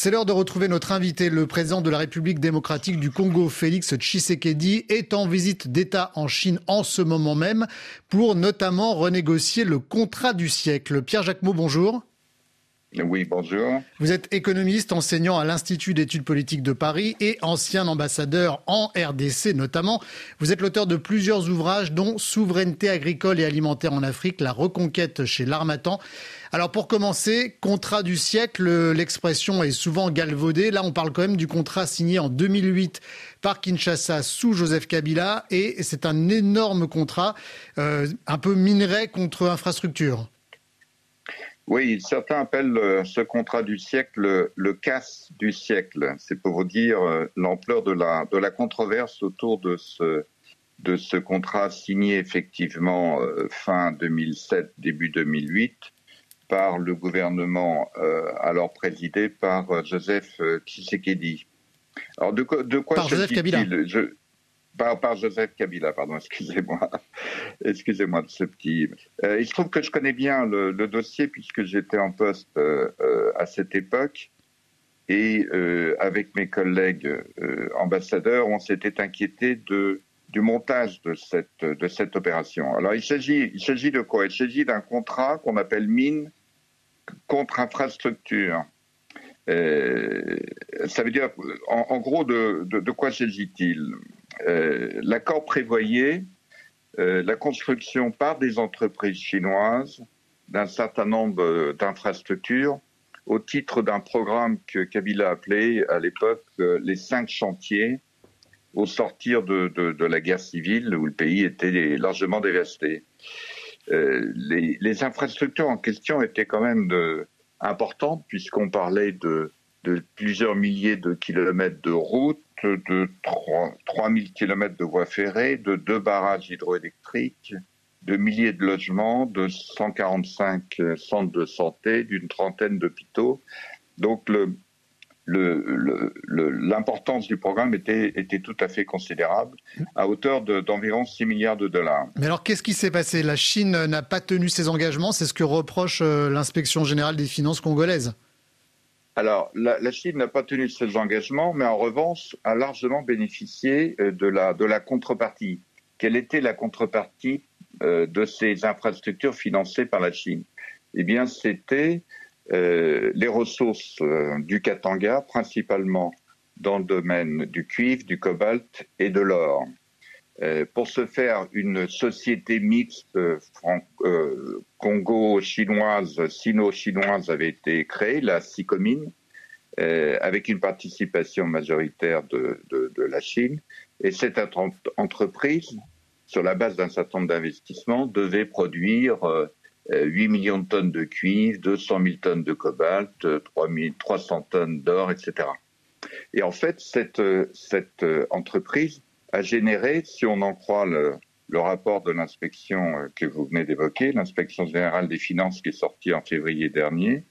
C'est l'heure de retrouver notre invité. Le président de la République démocratique du Congo, Félix Tshisekedi, est en visite d'État en Chine en ce moment même pour notamment renégocier le contrat du siècle. Pierre Jacquemot, bonjour. Oui, bonjour. Vous êtes économiste, enseignant à l'Institut d'études politiques de Paris et ancien ambassadeur en RDC notamment. Vous êtes l'auteur de plusieurs ouvrages dont Souveraineté agricole et alimentaire en Afrique, la reconquête chez l'Harmattan. Alors pour commencer, contrat du siècle, l'expression est souvent galvaudée. Là, on parle quand même du contrat signé en 2008 par Kinshasa sous Joseph Kabila et c'est un énorme contrat, un peu minerai contre infrastructure. Oui, certains appellent ce contrat du siècle le casse du siècle. C'est pour vous dire l'ampleur de la controverse autour de ce contrat signé effectivement fin 2007, début 2008 par le gouvernement alors présidé par Joseph Tshisekedi. Alors de quoi par Joseph Kabila. Par Joseph Kabila, pardon, excusez-moi de ce petit... il se trouve que je connais bien le dossier puisque j'étais en poste à cette époque et avec mes collègues ambassadeurs, on s'était inquiété du montage de cette opération. Alors il s'agit de quoi? Il s'agit d'un contrat qu'on appelle mine contre infrastructure. Ça veut dire, en gros, de quoi s'agit-il? L'accord prévoyait la construction par des entreprises chinoises d'un certain nombre d'infrastructures au titre d'un programme que Kabila appelait à l'époque les 5 chantiers au sortir de la guerre civile où le pays était largement dévasté. Les infrastructures en question étaient quand même importantes puisqu'on parlait de plusieurs milliers de kilomètres de routes, de 3000 kilomètres de voies ferrées, de 2 barrages hydroélectriques, de milliers de logements, de 145 centres de santé, d'une trentaine d'hôpitaux. Donc l'importance du programme était tout à fait considérable, à hauteur d'environ 6 milliards de dollars. Mais alors, qu'est-ce qui s'est passé? La Chine n'a pas tenu ses engagements, c'est ce que reproche l'inspection générale des finances congolaise. Alors, la Chine n'a pas tenu ses engagements, mais en revanche a largement bénéficié de la contrepartie. Quelle était la contrepartie de ces infrastructures financées par la Chine? Eh bien, c'était les ressources du Katanga, principalement dans le domaine du cuivre, du cobalt et de l'or. Pour ce faire, une société mixte congo-chinoise, sino-chinoise avait été créée, la SICOMIN, avec une participation majoritaire de la Chine. Et cette entreprise, sur la base d'un certain nombre d'investissements, devait produire 8 millions de tonnes de cuivre, 200 000 tonnes de cobalt, 300 tonnes d'or, etc. Et en fait, cette entreprise a généré, si on en croit le rapport de l'inspection que vous venez d'évoquer, l'inspection générale des finances qui est sortie en février dernier,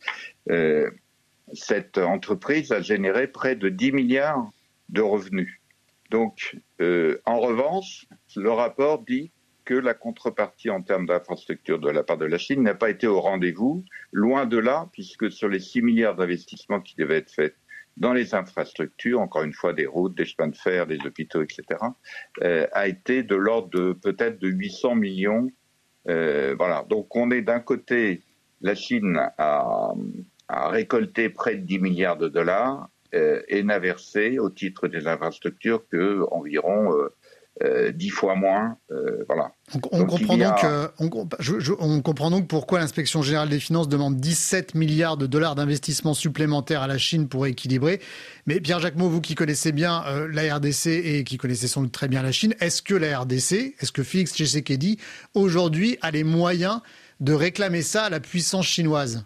cette entreprise a généré près de 10 milliards de revenus. Donc, en revanche, le rapport dit que la contrepartie en termes d'infrastructure de la part de la Chine n'a pas été au rendez-vous, loin de là, puisque sur les 6 milliards d'investissements qui devaient être faits dans les infrastructures, encore une fois des routes, des chemins de fer, des hôpitaux, etc., a été de l'ordre de peut-être de 800 millions. Voilà. Donc on est d'un côté, la Chine a récolté près de 10 milliards de dollars et n'a versé au titre des infrastructures que environ 10 fois moins. Voilà. On comprend donc pourquoi l'inspection générale des finances demande 17 milliards de dollars d'investissements supplémentaires à la Chine pour équilibrer. Mais Pierre Jacquemot, vous qui connaissez bien la RDC et qui connaissez sans doute très bien la Chine, est-ce que la RDC, est-ce que Félix Tshisekedi, aujourd'hui, a les moyens de réclamer ça à la puissance chinoise?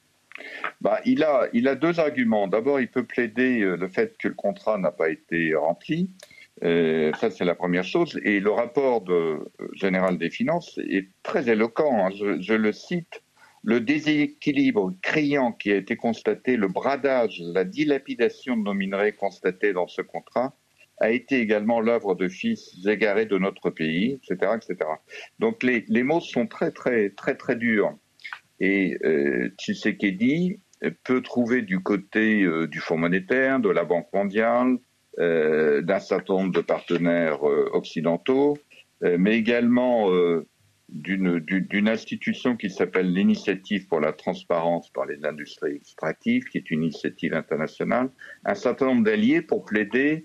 Il a 2 arguments. D'abord, il peut plaider le fait que le contrat n'a pas été rempli. Ça, c'est la première chose. Et le rapport général des finances est très éloquent. Je le cite. Le déséquilibre criant qui a été constaté, le bradage, la dilapidation de nos minerais constatés dans ce contrat a été également l'œuvre de fils égarés de notre pays, etc., etc. Donc les mots sont très, très, très, très durs. Et Tshisekedi peut trouver du côté du Fonds monétaire, de la Banque mondiale, d'un certain nombre de partenaires occidentaux, mais également d'une institution qui s'appelle l'Initiative pour la transparence dans les industries extractives, qui est une initiative internationale, un certain nombre d'alliés pour plaider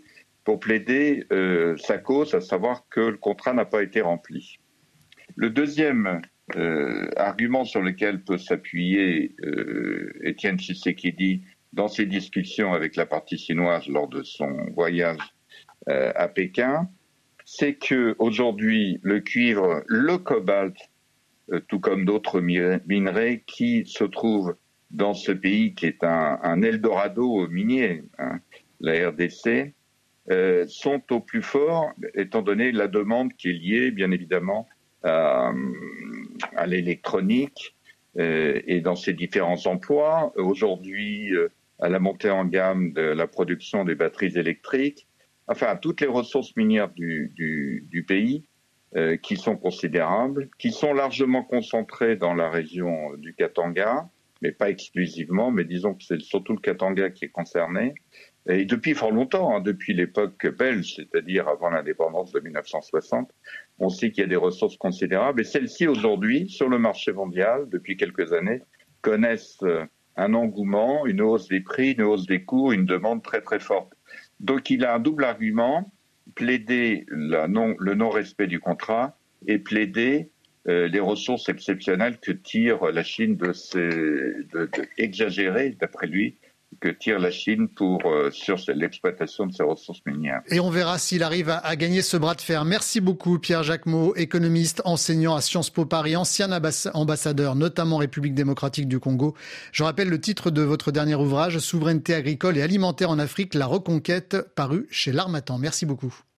sa cause, à savoir que le contrat n'a pas été rempli. Le deuxième argument sur lequel peut s'appuyer Étienne Tshisekedi dans ses discussions avec la partie chinoise lors de son voyage à Pékin, c'est que aujourd'hui le cuivre, le cobalt, tout comme d'autres minerais qui se trouvent dans ce pays qui est un Eldorado minier, la RDC, sont au plus fort, étant donné la demande qui est liée, bien évidemment, à l'électronique et dans ses différents emplois. Aujourd'hui, à la montée en gamme de la production des batteries électriques, enfin, à toutes les ressources minières du pays qui sont considérables, qui sont largement concentrées dans la région du Katanga, mais pas exclusivement, mais disons que c'est surtout le Katanga qui est concerné. Et depuis fort longtemps, depuis l'époque belge, c'est-à-dire avant l'indépendance de 1960, on sait qu'il y a des ressources considérables. Et celles-ci, aujourd'hui, sur le marché mondial, depuis quelques années, connaissent un engouement, une hausse des prix, une hausse des coûts, une demande très très forte. Donc il a un double argument, plaider le non-respect du contrat et plaider les ressources exceptionnelles que tire la Chine exagérées, d'après lui, que tire la Chine sur l'exploitation de ses ressources minières. Et on verra s'il arrive à gagner ce bras de fer. Merci beaucoup Pierre Jacquemot, économiste, enseignant à Sciences Po Paris, ancien ambassadeur, notamment en République démocratique du Congo. Je rappelle le titre de votre dernier ouvrage, Souveraineté agricole et alimentaire en Afrique, la reconquête, paru chez l'Harmattan. Merci beaucoup.